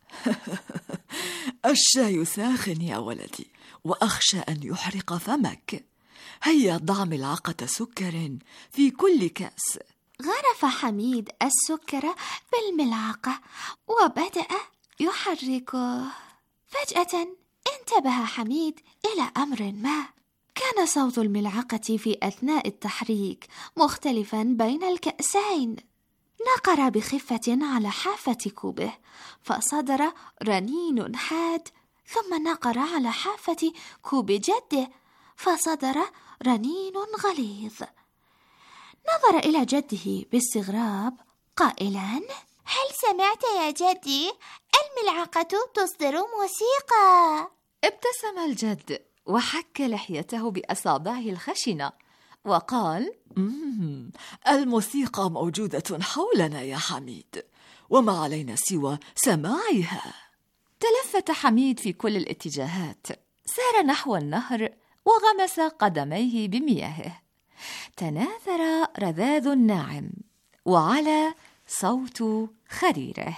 الشاي ساخن يا ولدي، وأخشى أن يحرق فمك. هيا ضع ملعقة سكر في كل كأس. غرف حميد السكر بالملعقة وبدأ يحركه. فجأة انتبه حميد إلى أمر ما. كان صوت الملعقة في أثناء التحريك مختلفا بين الكأسين. نقر بخفة على حافة كوبه فصدر رنين حاد، ثم نقر على حافة كوب جده فصدر رنين غليظ. نظر إلى جده باستغراب قائلا: هل سمعت يا جدي؟ الملعقة تصدر موسيقى. ابتسم الجد وحك لحيته بأصابعه الخشنة وقال: الموسيقى موجودة حولنا يا حميد، وما علينا سوى سماعها. تلفت حميد في كل الاتجاهات، سار نحو النهر وغمس قدميه بمياهه. تناثر رذاذ ناعم وعلى صوت خريره.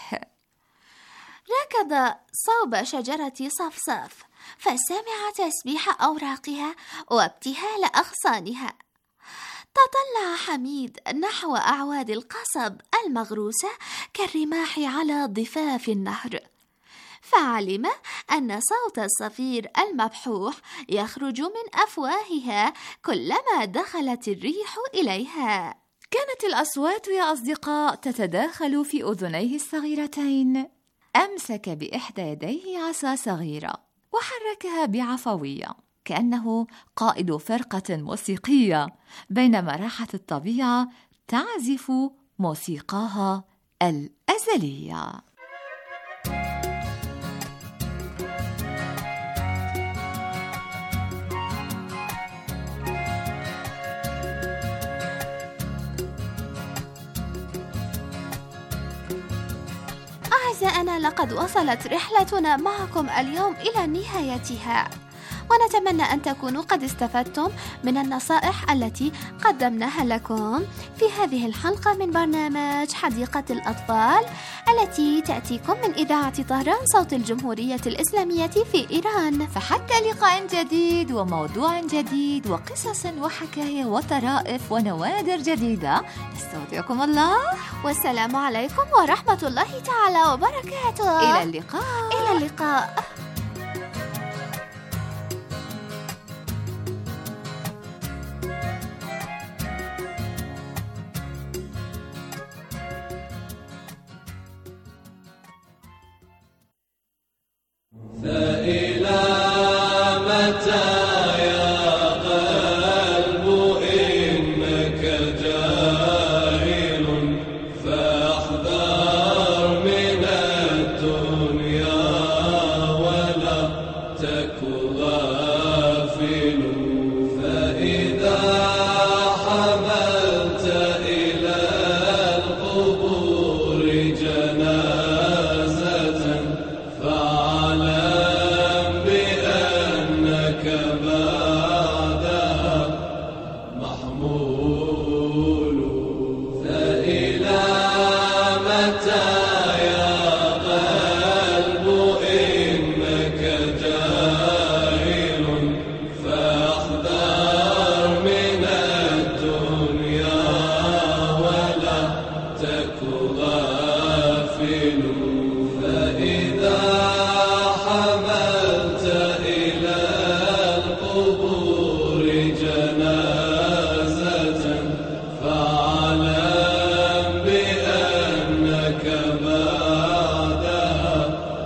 ركض صوب شجرة صفصاف فسمع تسبيح أوراقها وابتهال أغصانها. تطلع حميد نحو أعواد القصب المغروسة كالرماح على ضفاف النهر، فعلم أن صوت الصفير المبحوح يخرج من أفواهها كلما دخلت الريح إليها. كانت الأصوات يا أصدقاء تتداخل في أذنيه الصغيرتين. أمسك بإحدى يديه عصا صغيرة وحركها بعفوية كأنه قائد فرقة موسيقية، بينما راحت الطبيعة تعزف موسيقاها الأزلية. أعزائنا، لقد وصلت رحلتنا معكم اليوم إلى نهايتها، ونتمنى أن تكونوا قد استفدتم من النصائح التي قدمناها لكم في هذه الحلقة من برنامج حديقة الأطفال التي تأتيكم من إذاعة طهران صوت الجمهورية الإسلامية في إيران. فحتى لقاء جديد وموضوع جديد وقصص وحكاية وطرائف ونوادر جديدة، نستودعكم الله، والسلام عليكم ورحمة الله تعالى وبركاته. إلى اللقاء. إلى اللقاء. فإلى متى يا قلب إنك جاهل فاحذر من الدنيا ولا تك غافل فإذا حملت إلى القبور جنازة فاعلم بأنك بعدها محمول فإلى متى يا قلب إنك جاهل فاحذر من الدنيا ولا تك غافل فإذا حملت إلى القبور جنازة فاعلم بأنك بعدها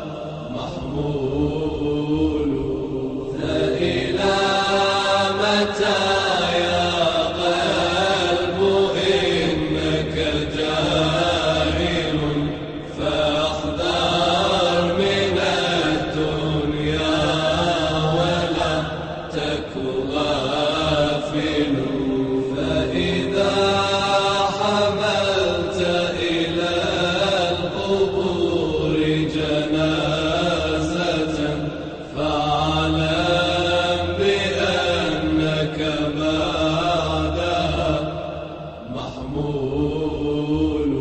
محمول فإلى متى يا قلب إنك جاهل فاحذر من الدنيا ولا تك غافل فإذا حملت إلى القبور جنازة فاعلم بأنك بعدها محمول.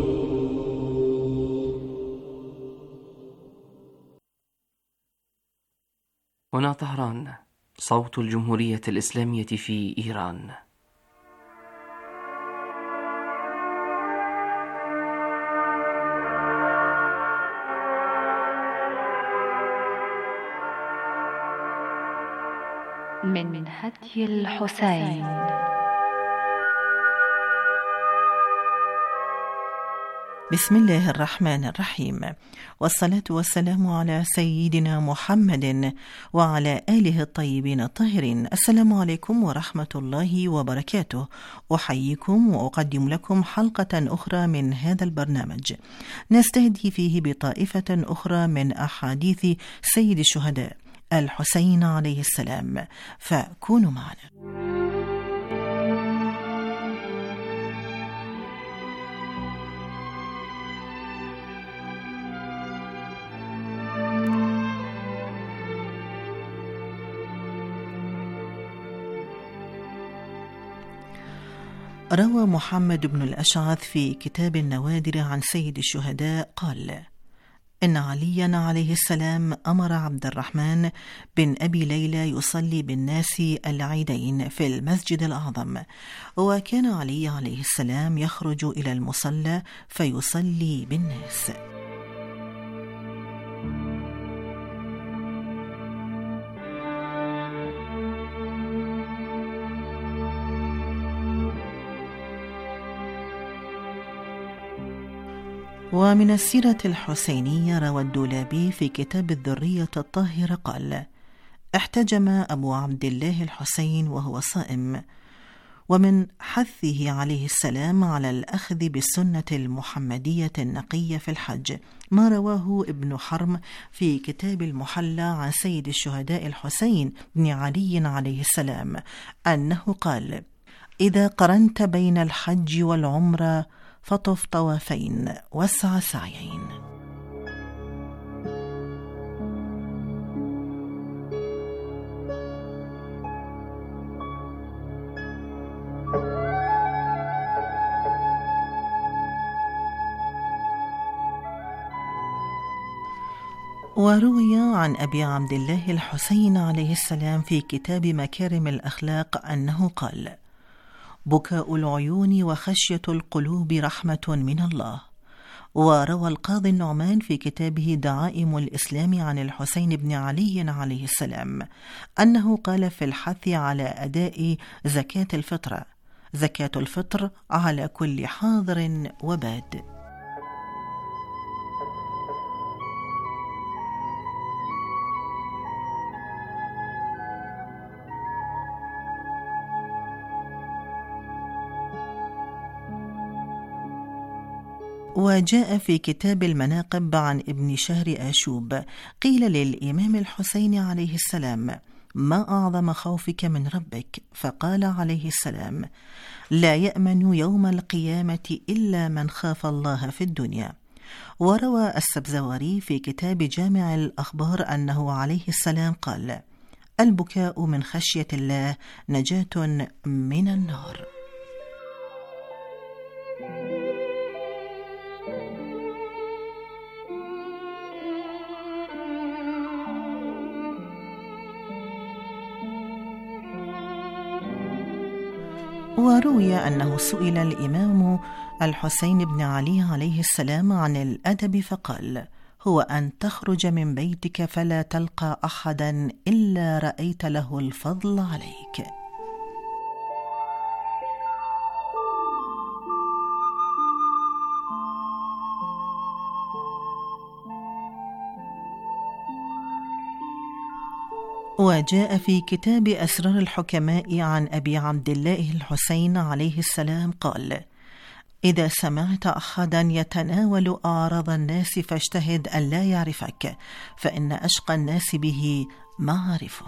هنا طهران، صوت الجمهورية الإسلامية في إيران. من هدي الحسين. بسم الله الرحمن الرحيم، والصلاة والسلام على سيدنا محمد وعلى آله الطيبين الطاهرين. السلام عليكم ورحمة الله وبركاته. أحييكم وأقدم لكم حلقة أخرى من هذا البرنامج نستهدي فيه بطائفة أخرى من أحاديث سيد الشهداء الحسين عليه السلام، فكونوا معنا. روى محمد بن الأشعث في كتاب النوادر عن سيد الشهداء قال: إن عليا عليه السلام أمر عبد الرحمن بن أبي ليلى يصلي بالناس العيدين في المسجد الأعظم، وكان علي عليه السلام يخرج إلى المصلى فيصلي بالناس. ومن السيرة الحسينية روى الدولابي في كتاب الذرية الطاهرة قال: احتجم أبو عبد الله الحسين وهو صائم. ومن حثه عليه السلام على الأخذ بالسنة المحمدية النقية في الحج ما رواه ابن حرم في كتاب المحلى عن سيد الشهداء الحسين بن علي عليه السلام أنه قال: إذا قرنت بين الحج والعمرة فطف طوافين واسع سعيين. وروي عن أبي عبد الله الحسين عليه السلام في كتاب مكارم الأخلاق أنه قال: بكاء العيون وخشية القلوب رحمة من الله. وروى القاضي النعمان في كتابه دعائم الإسلام عن الحسين بن علي عليه السلام أنه قال في الحث على أداء زكاة الفطر: زكاة الفطر على كل حاضر وباد. وجاء في كتاب المناقب عن ابن شهر آشوب قيل للإمام الحسين عليه السلام: ما أعظم خوفك من ربك؟ فقال عليه السلام: لا يأمن يوم القيامة إلا من خاف الله في الدنيا. وروى السبزواري في كتاب جامع الأخبار أنه عليه السلام قال: البكاء من خشية الله نجاة من النار. وروي أنه سئل الإمام الحسين بن علي عليه السلام عن الأدب فقال: هو أن تخرج من بيتك فلا تلقى أحدا إلا رأيت له الفضل عليك. وجاء في كتاب أسرار الحكماء عن أبي عبد الله الحسين عليه السلام قال: إذا سمعت أحدا يتناول أعراض الناس فاجتهد أن لا يعرفك، فإن أشقى الناس به معارفه.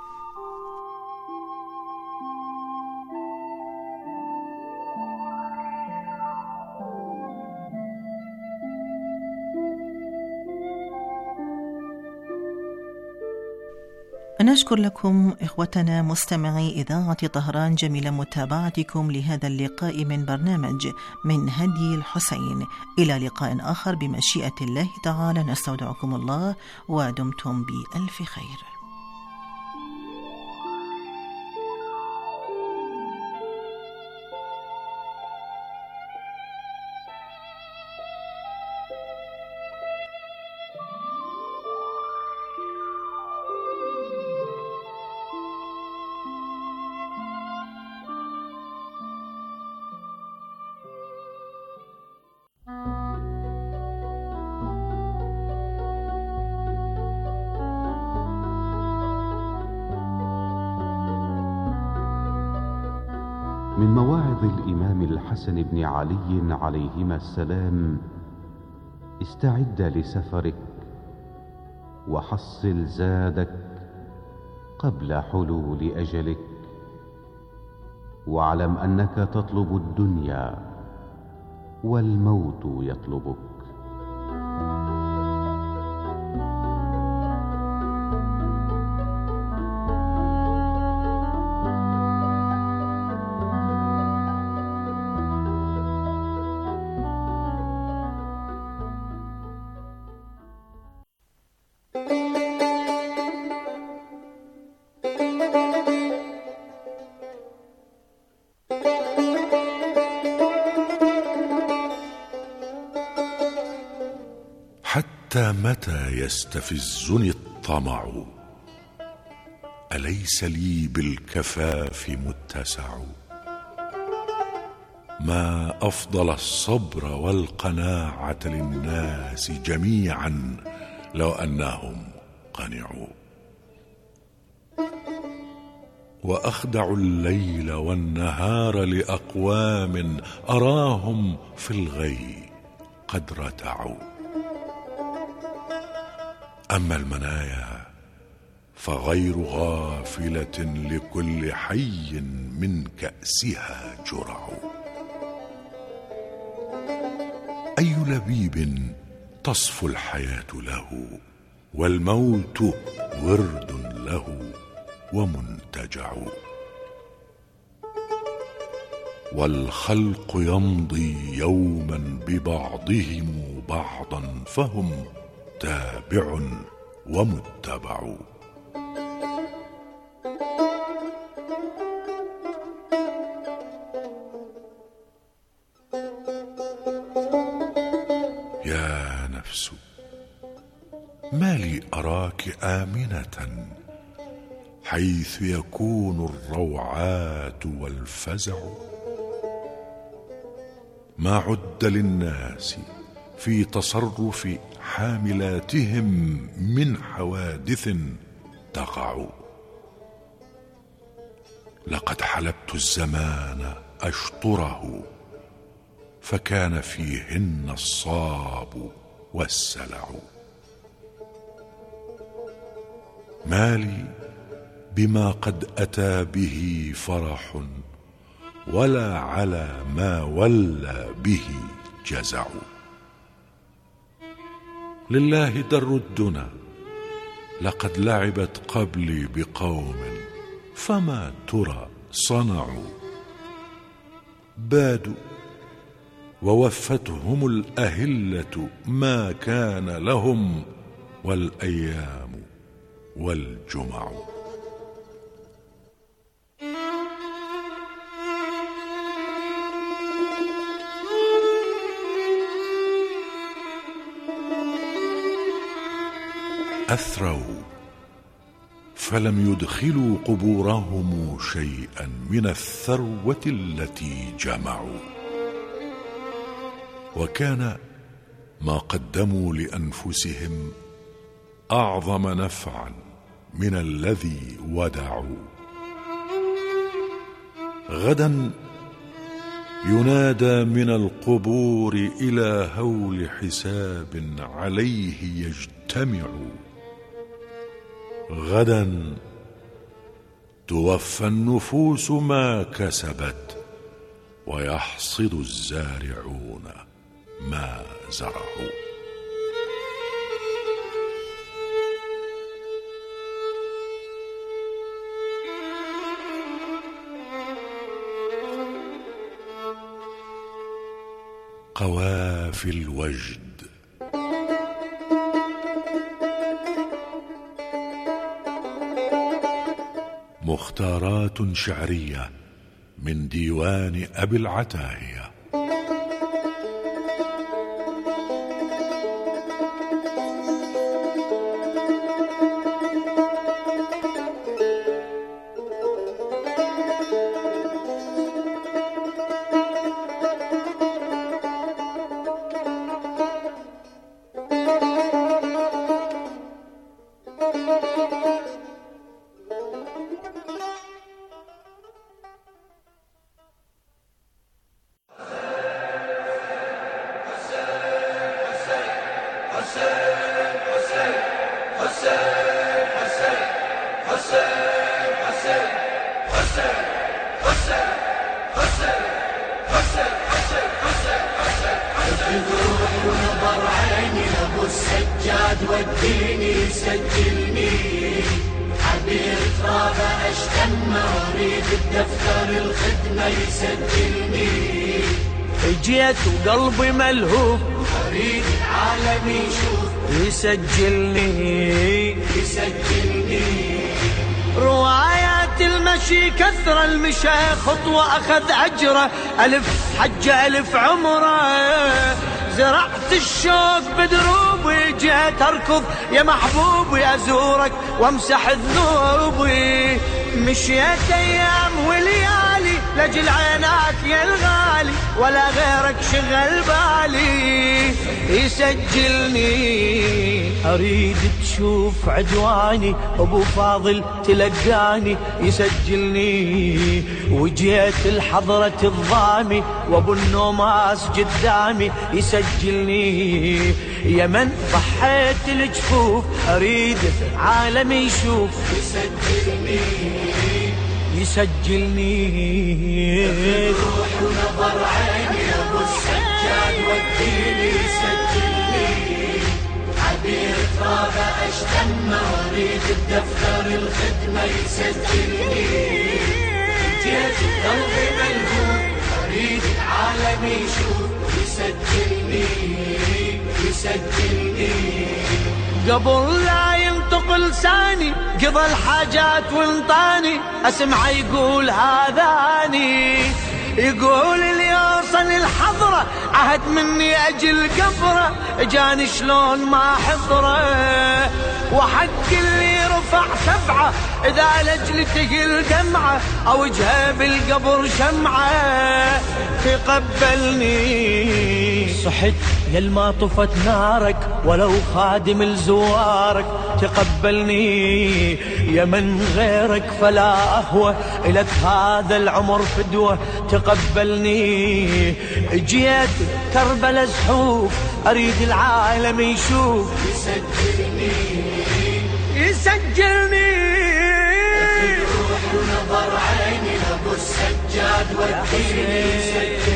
نشكر لكم إخوتنا مستمعي إذاعة طهران جميل متابعتكم لهذا اللقاء من برنامج من هدي الحسين. إلى لقاء آخر بمشيئة الله تعالى، نستودعكم الله ودمتم بألف خير. من مواعظ الإمام الحسن بن علي عليهما السلام: استعد لسفرك وحصل زادك قبل حلول أجلك، واعلم أنك تطلب الدنيا والموت يطلبك. حتى متى يستفزني الطمع؟ أليس لي بالكفاف متسع؟ ما أفضل الصبر والقناعة للناس جميعا لو أنهم قنعوا. وأخدع الليل والنهار لأقوام أراهم في الغي قد رتعوا. أما المنايا فغير غافلة لكل حي من كأسها جرع. أي لبيب تصفو الحياة له، والموت ورد له ومنتجع. والخلق يمضي يوما ببعضهم بعضا، فهم تابع ومتبع. يا نفس ما لي أراك آمنة حيث يكون الروعات والفزع. ما عد للناس في تصرف حاملاتهم من حوادث تقع. لقد حلبت الزمان أشطره فكان فيهن الصاب والسلع. ما لي بما قد أتى به فرح، ولا على ما ولى به جزع. لله در الدنا لقد لعبت قبلي بقوم، فما ترى صنعوا. بادوا ووفتهم الأهلة ما كان لهم، والأيام والجمع. أثروا فلم يدخلوا قبورهم شيئا من الثروة التي جمعوا، وكان ما قدموا لأنفسهم أعظم نفعا من الذي ودعوا. غدا ينادى من القبور إلى هول حساب عليه يجتمع. غدا توفى النفوس ما كسبت، ويحصد الزارعون ما زرعوا. قوافي الوجد. مختارات شعرية من ديوان أبي العتاهية. ونظر عيني ابو السجاد وديني سجلني، عبير ترابه اشتم اريد الدفتر الخدمه يسجلني. جيت وقلبي ملهوف اريد العالم يشوف يسجلني. روايات المشي كثر المشى خطوة أخذ أجره، ألف حجة ألف عمره. زرعت الشوق بدروبي جيت أركض يا محبوبي أزورك وامسح ذنوبي. مشيت أيام وليالي لجل عيناك يا الغالي، ولا غيرك شغل بالي يسجلني. أريد تشوف عدواني أبو فاضل تلقاني يسجلني. وجيت الحضرة الضامي وأبو النوماس قدامي يسجلني. يا من ضحيت الجفوف أريد عالم يشوف يسجلني. روح ونظر عيني ابو السجاد وديني يسجلني. عبير ترابه اشتم اريد الدفتر الخدمه يسجلني. جيت قلبي ملهوف اريد العالم يشوف يسجلني. قبل لا ينطق لساني قضى الحاجات وانطاني، اسمع يقول هذاني، يقول اللي يوصل الحضرة عهد مني اجل قبره، جاني شلون ما حضره. وحق اللي رفع سبعة اذا لجلته الدمعة او وجهه بالقبر شمعة تقبلني. صحت يلما طفت نارك ولو خادم لزوارك تقبلني. يا من غيرك فلا أهوى، إلك هذا العمر فدوة تقبلني. جيت كربلا زحوف أريد العالم يشوف، يسجلني روح ونظر عيني أبو السجاد وديني.